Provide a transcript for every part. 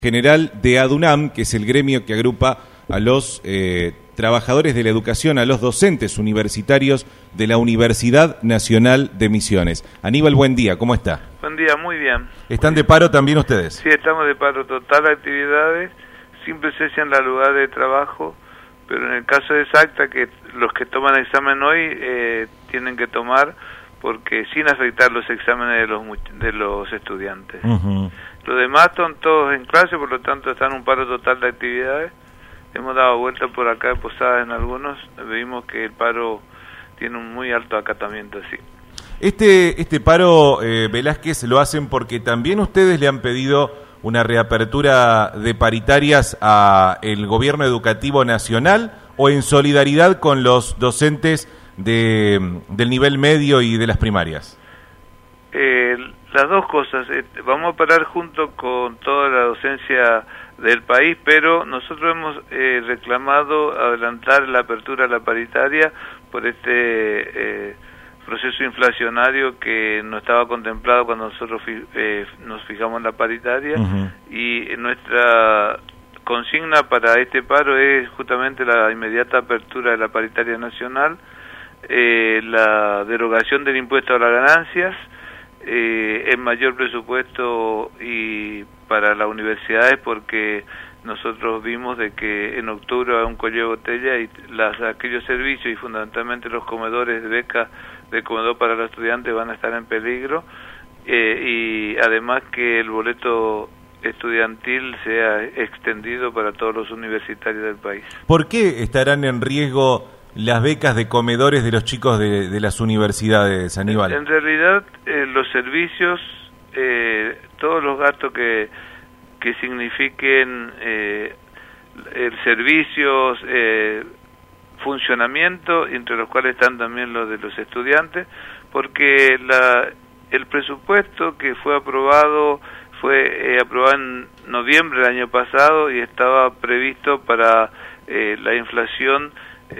General de ADUNAM, que es el gremio que agrupa a los trabajadores de la educación, a los docentes universitarios de la Universidad Nacional de Misiones. Aníbal, buen día, ¿cómo está? Buen día, muy bien. ¿Están de paro también ustedes? Sí, estamos de paro total, actividades, sin presencia en la lugar de trabajo, pero en el caso de SACTA, que los que toman examen hoy tienen que tomar, porque sin afectar los exámenes de los estudiantes. Los demás están todos en clase, por lo tanto están en un paro total de actividades. Hemos dado vuelta por acá de Posadas en algunos, vimos que el paro tiene un muy alto acatamiento, sí. Este paro, Velázquez, lo hacen porque también ustedes le han pedido una reapertura de paritarias a el gobierno educativo nacional, o en solidaridad con los docentes del nivel medio y de las primarias. Las dos cosas. Vamos a parar junto con toda la docencia del país, pero nosotros hemos reclamado adelantar la apertura a la paritaria por este proceso inflacionario que no estaba contemplado cuando nosotros nos fijamos en la paritaria. Y nuestra consigna para este paro es justamente la inmediata apertura de la paritaria nacional, la derogación del impuesto a las ganancias, el mayor presupuesto y para las universidades, porque nosotros vimos de que en octubre va un cuello de botella y aquellos servicios y fundamentalmente los comedores de becas de comedor para los estudiantes van a estar en peligro, y además que el boleto estudiantil sea extendido para todos los universitarios del país. ¿ ¿Por qué estarán en riesgo las becas de comedores de los chicos de las universidades, Aníbal? En realidad, los servicios, todos los gastos que signifiquen servicios, funcionamiento, entre los cuales están también los de los estudiantes, porque el presupuesto que fue aprobado en noviembre del año pasado y estaba previsto para la inflación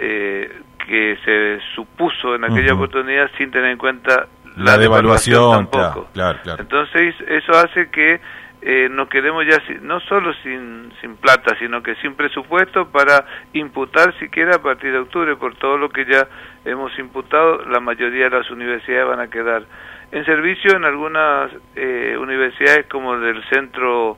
que se supuso en aquella oportunidad, sin tener en cuenta la devaluación tampoco. Claro. Entonces eso hace que nos quedemos ya no solo sin plata, sino que sin presupuesto para imputar siquiera a partir de octubre. Por todo lo que ya hemos imputado, la mayoría de las universidades van a quedar en servicio. En algunas universidades como del centro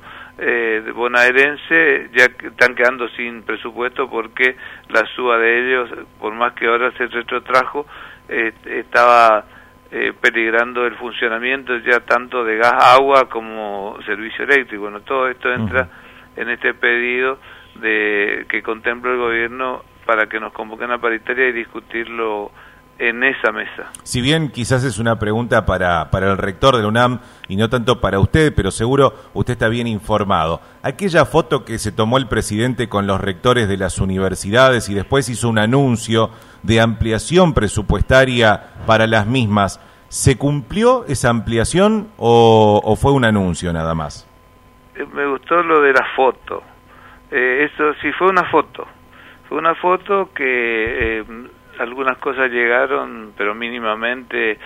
bonaerense ya están quedando sin presupuesto porque la suba de ellos, por más que ahora se retrotrajo, estaba peligrando el funcionamiento ya tanto de gas, agua como servicio eléctrico. Bueno, todo esto entra en este pedido que contempla el gobierno para que nos convoquen a paritaria y discutirlo en esa mesa. Si bien quizás es una pregunta para el rector de la UNAM y no tanto para usted, pero seguro usted está bien informado. Aquella foto que se tomó el presidente con los rectores de las universidades y después hizo un anuncio de ampliación presupuestaria para las mismas, ¿se cumplió esa ampliación o fue un anuncio nada más? Me gustó lo de la foto. Eso sí fue una foto. Fue una foto que algunas cosas llegaron, pero mínimamente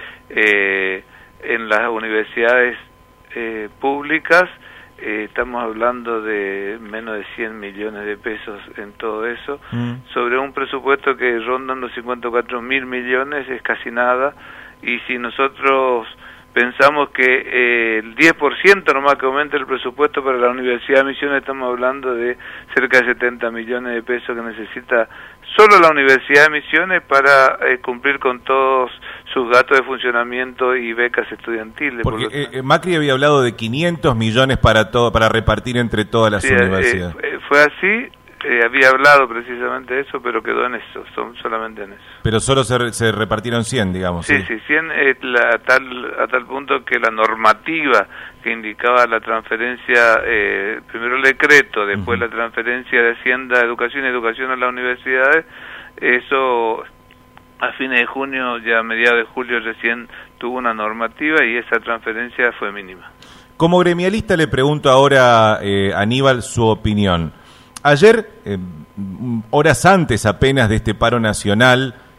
en las universidades públicas. Estamos hablando de menos de 100 millones de pesos en todo eso, sobre un presupuesto que ronda los 54.000 millones, es casi nada. Y si nosotros pensamos que el 10% nomás que aumente el presupuesto para la Universidad de Misiones, estamos hablando de cerca de 70 millones de pesos que necesita solo la Universidad de Misiones para cumplir con todos sus gastos de funcionamiento y becas estudiantiles. Porque Macri había hablado de 500 millones para repartir entre todas las universidades. Fue así. Había hablado precisamente de eso, pero quedó en eso, solamente en eso. Pero solo se repartieron 100, digamos. Sí, 100 a tal punto que la normativa que indicaba la transferencia, primero el decreto, después la transferencia de Hacienda, Educación y Educación a las universidades, eso a fines de junio, ya a mediados de julio recién tuvo una normativa y esa transferencia fue mínima. Como gremialista le pregunto ahora, Aníbal, su opinión. Ayer, horas antes apenas de este paro nacional,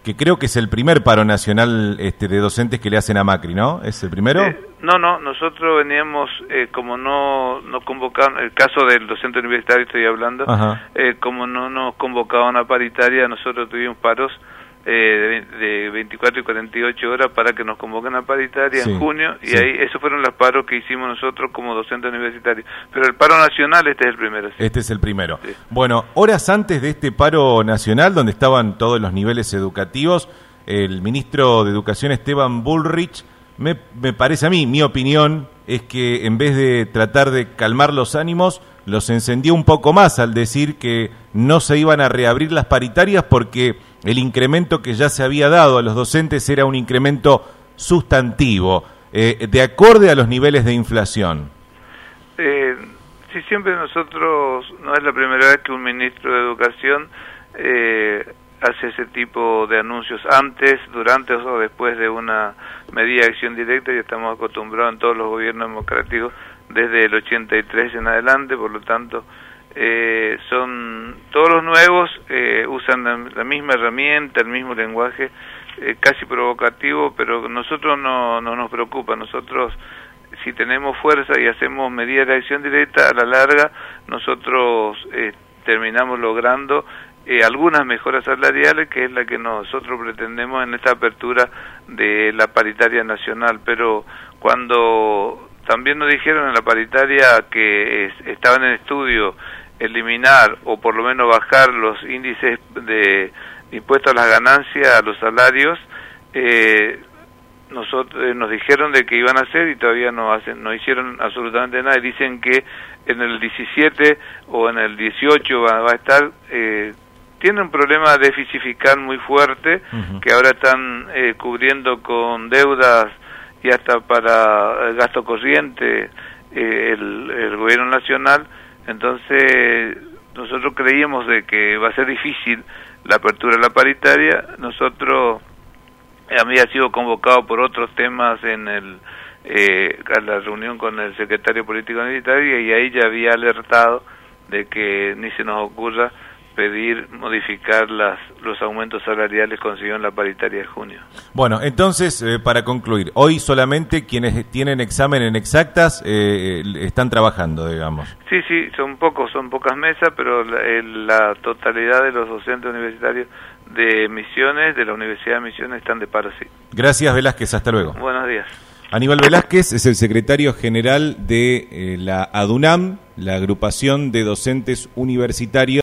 que creo que es el primer paro nacional de docentes que le hacen a Macri, ¿no? ¿Es el primero? No, nosotros veníamos, como no convocaban, el caso del docente universitario estoy hablando, como no nos convocaban a paritaria, nosotros tuvimos paros de 24 y 48 horas para que nos convoquen a paritaria en junio, y ahí esos fueron los paros que hicimos nosotros como docentes universitarios. Pero el paro nacional, este es el primero. Sí. Este es el primero. Sí. Bueno, horas antes de este paro nacional, donde estaban todos los niveles educativos, el ministro de Educación, Esteban Bullrich, me parece a mí, mi opinión, es que en vez de tratar de calmar los ánimos, los encendió un poco más al decir que no se iban a reabrir las paritarias porque el incremento que ya se había dado a los docentes era un incremento sustantivo, de acorde a los niveles de inflación. Sí, siempre nosotros, no es la primera vez que un ministro de Educación hace ese tipo de anuncios antes, durante o después de una medida de acción directa, y estamos acostumbrados en todos los gobiernos democráticos desde el 83 en adelante, por lo tanto son todos los nuevos usan la misma herramienta, el mismo lenguaje, casi provocativo, pero nosotros no nos preocupa. Nosotros, si tenemos fuerza y hacemos medidas de acción directa, a la larga nosotros terminamos logrando algunas mejoras salariales, que es la que nosotros pretendemos en esta apertura de la paritaria nacional. Pero cuando también nos dijeron en la paritaria que estaban en estudio eliminar o por lo menos bajar los índices de impuestos a las ganancias, a los salarios, nosotros nos dijeron de que iban a hacer y todavía no hicieron absolutamente nada, y dicen que en el 17 o en el 18 va a estar. Tiene un problema de déficit fiscal muy fuerte, que ahora están cubriendo con deudas y hasta para el gasto corriente el gobierno nacional. Entonces nosotros creíamos de que va a ser difícil la apertura de la paritaria. Nosotros había sido convocado por otros temas en a la reunión con el secretario político militar, y ahí ya había alertado de que ni se nos ocurra pedir modificar los aumentos salariales consiguidos en la paritaria de junio. Bueno, entonces, para concluir, hoy solamente quienes tienen examen en exactas están trabajando, digamos. Sí, son pocas mesas, pero la totalidad de los docentes universitarios de Misiones, de la Universidad de Misiones, están de paro, sí. Gracias, Velázquez, hasta luego. Buenos días. Aníbal Velázquez es el secretario general de la ADUNAM, la Agrupación de Docentes Universitarios.